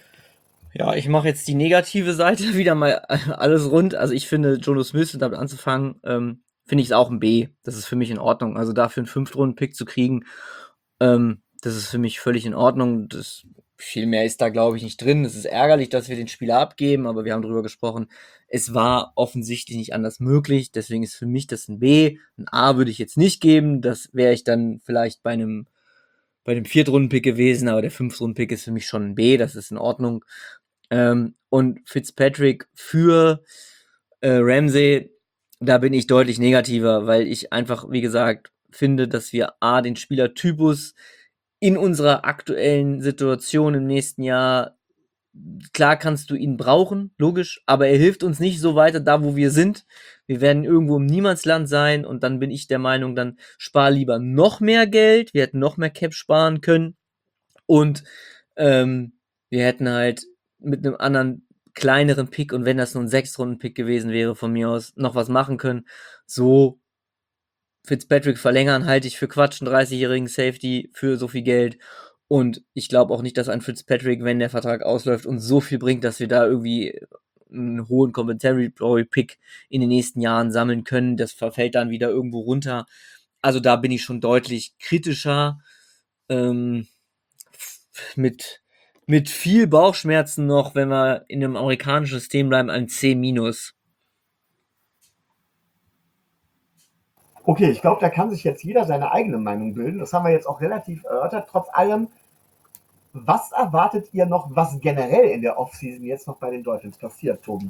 Ja, ich mache jetzt die negative Seite wieder mal alles rund. Also ich finde, Jonnu Smith, und damit anzufangen, ähm, finde ich es auch ein B. Das ist für mich in Ordnung. Also dafür einen Fünftrunden-Pick zu kriegen, ähm, das ist für mich völlig in Ordnung. Das, viel mehr ist da, glaube ich, nicht drin. Es ist ärgerlich, dass wir den Spieler abgeben, aber wir haben drüber gesprochen. Es war offensichtlich nicht anders möglich. Deswegen ist für mich das ein B. Ein A würde ich jetzt nicht geben. Das wäre ich dann vielleicht bei einem bei dem Viertrunden-Pick gewesen, aber der Fünftrunden-Pick ist für mich schon ein B. Das ist in Ordnung. Ähm, und Fitzpatrick für äh, Ramsey, da bin ich deutlich negativer, weil ich einfach, wie gesagt, finde, dass wir A, den Spielertypus in unserer aktuellen Situation im nächsten Jahr, klar kannst du ihn brauchen, logisch, aber er hilft uns nicht so weiter da, wo wir sind. Wir werden irgendwo im Niemandsland sein und dann bin ich der Meinung, dann spar lieber noch mehr Geld, wir hätten noch mehr Cap sparen können und ähm, wir hätten halt mit einem anderen kleineren Pick und wenn das nur ein Sechs-Runden-Pick gewesen wäre von mir aus, noch was machen können. So Fitzpatrick verlängern halte ich für Quatsch, einen dreißigjährigen Safety für so viel Geld. Und ich glaube auch nicht, dass ein Fitzpatrick, wenn der Vertrag ausläuft, uns so viel bringt, dass wir da irgendwie einen hohen Compensatory-Pick in den nächsten Jahren sammeln können. Das verfällt dann wieder irgendwo runter. Also da bin ich schon deutlich kritischer. Ähm, mit, mit viel Bauchschmerzen noch, wenn wir in einem amerikanischen System bleiben, ein C-. Okay, ich glaube, da kann sich jetzt jeder seine eigene Meinung bilden. Das haben wir jetzt auch relativ erörtert. Trotz allem, was erwartet ihr noch, was generell in der Offseason jetzt noch bei den Dolphins passiert, Tobi?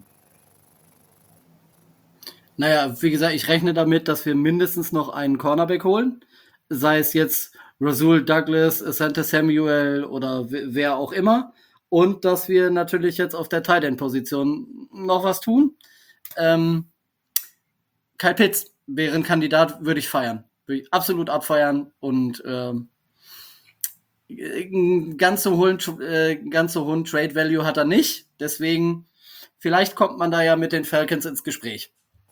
Naja, wie gesagt, ich rechne damit, dass wir mindestens noch einen Cornerback holen. Sei es jetzt Rasul Douglas, Asante Samuel oder wer auch immer. Und dass wir natürlich jetzt auf der Tight End Position noch was tun. Ähm, Kyle Pitts wäre ein Kandidat, würde ich feiern. Würde ich absolut abfeiern und ähm, ganz so hohen, äh, ganz so hohen Trade Value hat er nicht. Deswegen, vielleicht kommt man da ja mit den Falcons ins Gespräch.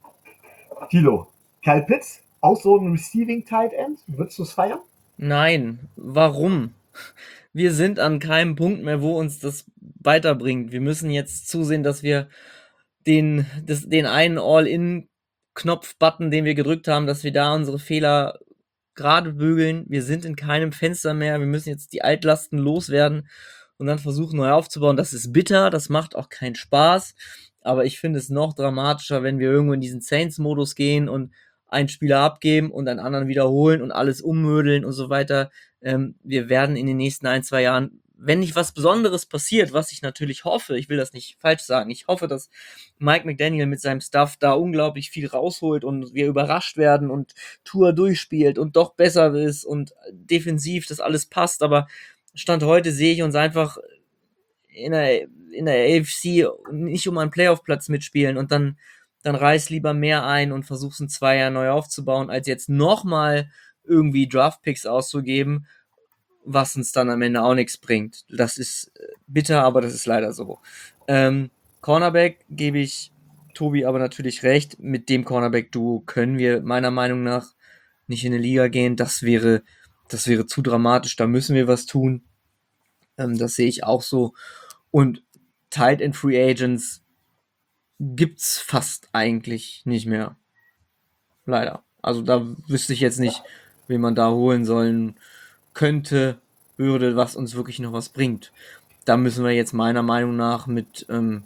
Tilo, Kyle Pitts, auch so ein Receiving Tight End, würdest du es feiern? Nein, warum? Wir sind an keinem Punkt mehr, wo uns das weiterbringt. Wir müssen jetzt zusehen, dass wir den, das, den einen All-In-Knopf-Button, den wir gedrückt haben, dass wir da unsere Fehler gerade bügeln. Wir sind in keinem Fenster mehr. Wir müssen jetzt die Altlasten loswerden und dann versuchen, neu aufzubauen. Das ist bitter, das macht auch keinen Spaß. Aber ich finde es noch dramatischer, wenn wir irgendwo in diesen Saints-Modus gehen und einen Spieler abgeben und einen anderen wiederholen und alles ummödeln und so weiter. Ähm, wir werden in den nächsten ein, zwei Jahren, wenn nicht was Besonderes passiert, was ich natürlich hoffe, ich will das nicht falsch sagen, ich hoffe, dass Mike McDaniel mit seinem Stuff da unglaublich viel rausholt und wir überrascht werden und Tour durchspielt und doch besser ist und defensiv das alles passt, aber Stand heute sehe ich uns einfach in der, in der A F C nicht um einen Playoff-Platz mitspielen und dann, dann reiß lieber mehr ein und versuch's in zwei Jahren neu aufzubauen, als jetzt nochmal irgendwie Draft-Picks auszugeben, was uns dann am Ende auch nichts bringt. Das ist bitter, aber das ist leider so. Ähm, Cornerback gebe ich Tobi aber natürlich recht. Mit dem Cornerback-Duo können wir meiner Meinung nach nicht in eine Liga gehen. Das wäre, das wäre zu dramatisch. Da müssen wir was tun. Ähm, das sehe ich auch so. Und Tight End Free Agents gibt's fast eigentlich nicht mehr. Leider. Also da wüsste ich jetzt nicht, wen man da holen sollen könnte, würde, was uns wirklich noch was bringt. Da müssen wir jetzt meiner Meinung nach mit ähm,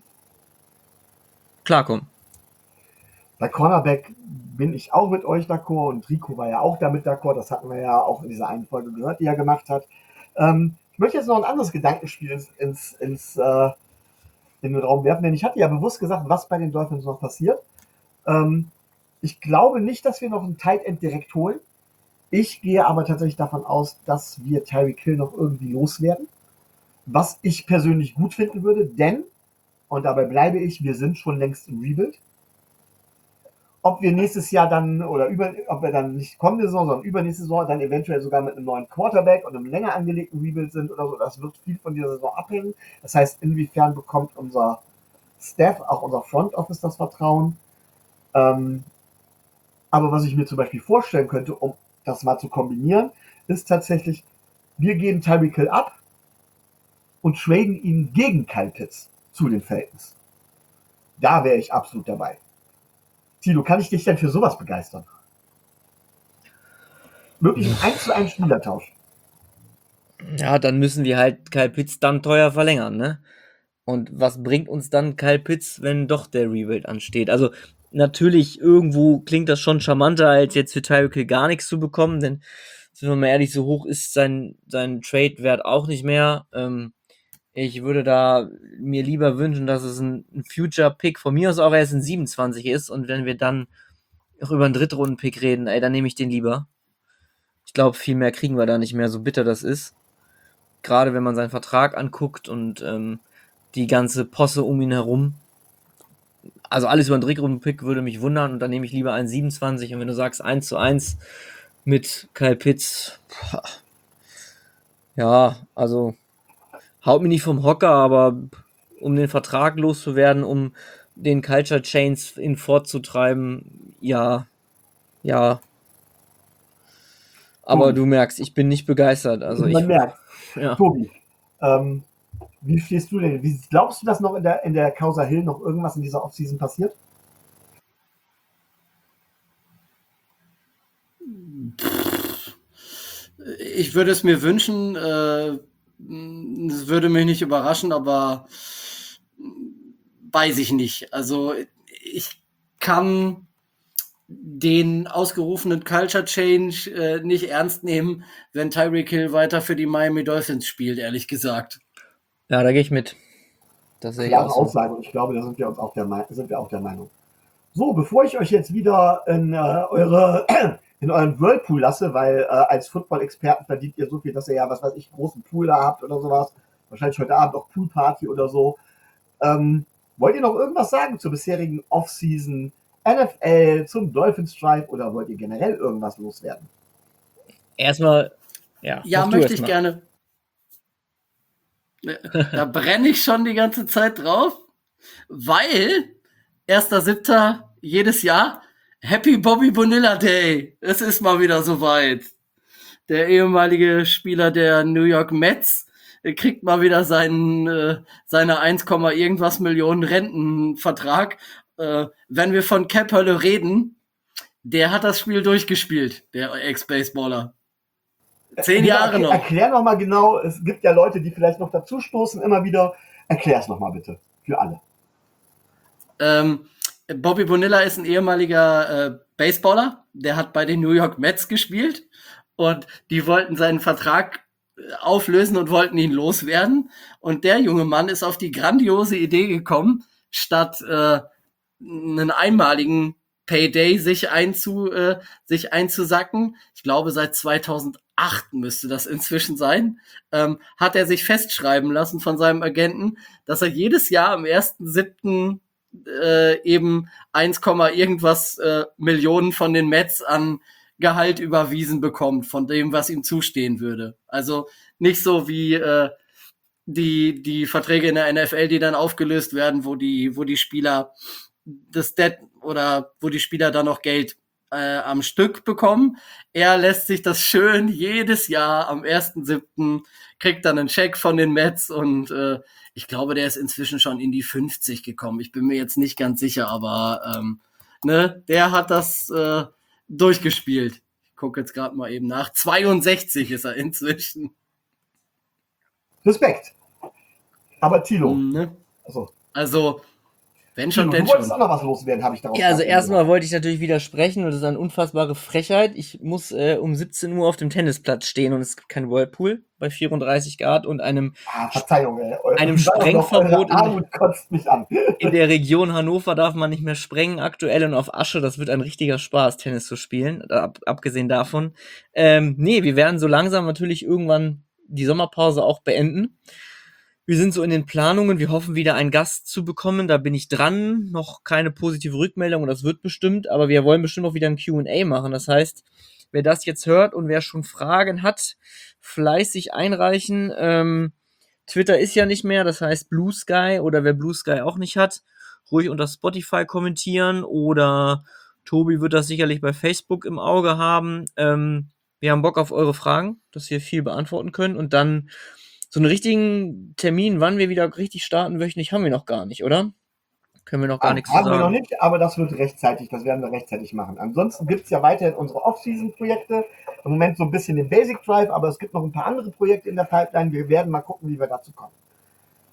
klarkommen. Bei Cornerback bin ich auch mit euch d'accord und Rico war ja auch damit d'accord. Das hatten wir ja auch in dieser einen Folge gehört, die er gemacht hat. Ähm, ich möchte jetzt noch ein anderes Gedankenspiel ins, ins, ins äh, in den Raum werfen, denn ich hatte ja bewusst gesagt, was bei den Dolphins noch passiert. Ähm, ich glaube nicht, dass wir noch einen Tight End direkt holen. Ich gehe aber tatsächlich davon aus, dass wir Tyreek Hill noch irgendwie loswerden. Was ich persönlich gut finden würde, denn, und dabei bleibe ich, wir sind schon längst im Rebuild. Ob wir nächstes Jahr dann, oder über, ob wir dann nicht kommende Saison, sondern übernächste Saison dann eventuell sogar mit einem neuen Quarterback und einem länger angelegten Rebuild sind oder so, das wird viel von dieser Saison abhängen. Das heißt, inwiefern bekommt unser Staff, auch unser Front Office das Vertrauen. Ähm, aber was ich mir zum Beispiel vorstellen könnte, um das mal zu kombinieren, ist tatsächlich, wir geben Tyreek Hill ab und traden ihn gegen Kyle Pitts zu den Falcons. Da wäre ich absolut dabei. Tilo, kann ich dich denn für sowas begeistern? Wirklich ein eins zu eins Spielertausch. Ja, dann müssen wir halt Kyle Pitts dann teuer verlängern, ne? Und was bringt uns dann Kyle Pitts, wenn doch der Rebuild ansteht? Also natürlich, irgendwo klingt das schon charmanter, als jetzt für Tyreek Hill gar nichts zu bekommen, denn, sind wir mal ehrlich, so hoch ist sein, sein Trade-Wert auch nicht mehr. Ähm, ich würde da mir lieber wünschen, dass es ein, ein Future-Pick von mir aus auch erst in siebenundzwanzig ist und wenn wir dann auch über einen Drittrunden-Pick reden, ey, dann nehme ich den lieber. Ich glaube, viel mehr kriegen wir da nicht mehr, so bitter das ist. Gerade wenn man seinen Vertrag anguckt und ähm, die ganze Posse um ihn herum. Also alles über einen Drittrunden-Pick würde mich wundern und dann nehme ich lieber einen siebenundzwanzig und wenn du sagst eins zu eins mit Kyle Pitts, boah, ja, also haut mich nicht vom Hocker, aber um den Vertrag loszuwerden, um den Culture Chains in fortzutreiben, ja, ja. Aber Tobi. du merkst, ich bin nicht begeistert. Also Man ich, merkt. ja. Tobi, ähm, wie stehst du denn? Wie, glaubst du, dass noch in der, in der Causa Hill noch irgendwas in dieser Offseason passiert? Ich würde es mir wünschen, äh, es würde mich nicht überraschen, aber weiß ich nicht. Also ich kann den ausgerufenen Culture Change äh, nicht ernst nehmen, wenn Tyreek Hill weiter für die Miami Dolphins spielt, ehrlich gesagt. Ja, da gehe ich mit. Das sehe ich Klare auch so. Aussage und ich glaube, da sind wir uns auch der, Me- sind wir auch der Meinung. So, bevor ich euch jetzt wieder in äh, eure in euren Whirlpool lasse, weil äh, als Football-Experten verdient ihr so viel, dass ihr ja, was weiß ich, großen Pool da habt oder sowas. Wahrscheinlich heute Abend auch Poolparty oder so. Ähm, wollt ihr noch irgendwas sagen zur bisherigen Off-Season N F L, zum Dolphins Drive oder wollt ihr generell irgendwas loswerden? Erstmal, ja. Ja, mach du möchte erst ich mal. gerne. Da brenne ich schon die ganze Zeit drauf, weil erster siebter jedes Jahr Happy Bobby Bonilla Day. Es ist mal wieder soweit. Der ehemalige Spieler der New York Mets kriegt mal wieder seinen äh, seine eins, irgendwas Millionen Rentenvertrag. Äh, wenn wir von Cap Hölle reden, der hat das Spiel durchgespielt, der Ex-Baseballer. Zehn Genau, Jahre erklär- noch. Erklär noch mal genau, es gibt ja Leute, die vielleicht noch dazu stoßen, immer wieder. Erklär es noch mal bitte, für alle. Ähm, Bobby Bonilla ist ein ehemaliger äh, Baseballer, der hat bei den New York Mets gespielt und die wollten seinen Vertrag äh, auflösen und wollten ihn loswerden. Und der junge Mann ist auf die grandiose Idee gekommen, statt äh, einen einmaligen Payday sich, einzu, äh, sich einzusacken, ich glaube seit zweitausendacht müsste das inzwischen sein, ähm, hat er sich festschreiben lassen von seinem Agenten, dass er jedes Jahr am ersten siebten äh, eben eins, irgendwas äh, Millionen von den Mets an Gehalt überwiesen bekommt, von dem, was ihm zustehen würde. Also nicht so wie äh, die, die Verträge in der N F L, die dann aufgelöst werden, wo die, wo die Spieler das Dead oder wo die Spieler dann noch Geld äh, am Stück bekommen. Er lässt sich das schön jedes Jahr am ersten siebten kriegt dann einen Scheck von den Mets und äh, ich glaube, der ist inzwischen schon in die fünfzig gekommen. Ich bin mir jetzt nicht ganz sicher, aber ähm, ne, der hat das äh, durchgespielt. Ich gucke jetzt gerade mal eben nach. zweiundsechzig ist er inzwischen. Respekt. Aber Thilo, Hm, ne? also, Also, wenn schon, Thilo, denn du wolltest schon. auch noch was loswerden, habe ich darauf Ja, also verstanden. erstmal wollte ich natürlich widersprechen und das ist eine unfassbare Frechheit. Ich muss äh, um siebzehn Uhr auf dem Tennisplatz stehen und es gibt kein Whirlpool bei vierunddreißig Grad und einem Ah, Verzeihung, ey. Eu- einem Sag doch noch, Sprengverbot eure in- Armut kotzt mich an. in der Region Hannover darf man nicht mehr sprengen aktuell und auf Asche, das wird ein richtiger Spaß, Tennis zu spielen, ab, abgesehen davon. Ähm, nee, wir werden so langsam natürlich irgendwann die Sommerpause auch beenden. Wir sind so in den Planungen, wir hoffen wieder einen Gast zu bekommen, da bin ich dran, noch keine positive Rückmeldung und das wird bestimmt, aber wir wollen bestimmt auch wieder ein Q und A machen, das heißt, wer das jetzt hört und wer schon Fragen hat, fleißig einreichen. Ähm, Twitter ist ja nicht mehr, das heißt Blue Sky oder wer Blue Sky auch nicht hat, ruhig unter Spotify kommentieren oder Tobi wird das sicherlich bei Facebook im Auge haben. Ähm, wir haben Bock auf eure Fragen, dass wir viel beantworten können und dann so einen richtigen Termin, wann wir wieder richtig starten wöchentlich, haben wir noch gar nicht, oder? Können wir noch gar Ah, nichts zu haben wir noch sagen. nicht, aber das wird rechtzeitig, das werden wir rechtzeitig machen. Ansonsten gibt es ja weiterhin unsere Off-Season-Projekte. Im Moment so ein bisschen den Basic Drive, aber es gibt noch ein paar andere Projekte in der Pipeline. Wir werden mal gucken, wie wir dazu kommen.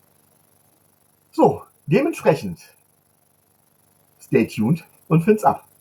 So, dementsprechend stay tuned und find's ab.